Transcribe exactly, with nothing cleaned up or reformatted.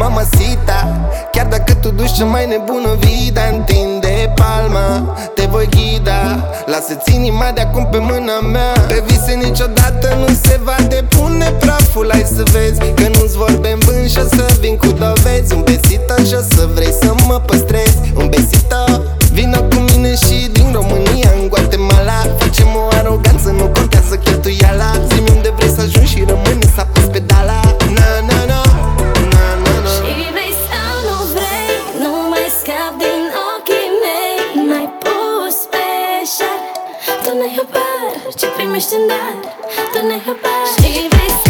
mamacita. Chiar dacă tu duci cea mai nebună vida, întinde palma, te voi ghida. Lasă-ți inima de acum pe mâna mea. Pe vise niciodată nu se va depune praful. Hai să vezi că nu-ți vorbe în vânt și o să vin cu dovezi. Un besito și o să vrei să mă păstrezi. Un besito, vină cu mine și din România în Guatemala. Facem o aroganță, nu contează cheltuiala. Zi-mi unde vrei să ajungi și rămâne să apăs pedala. Na, na, na, na, na, na. Și vrei sau nu vrei, nu mai scap din ochii mei. N-ai pus pe șar, tu n-ai habar ce primești în dar. Tu n-ai habar. Și vrei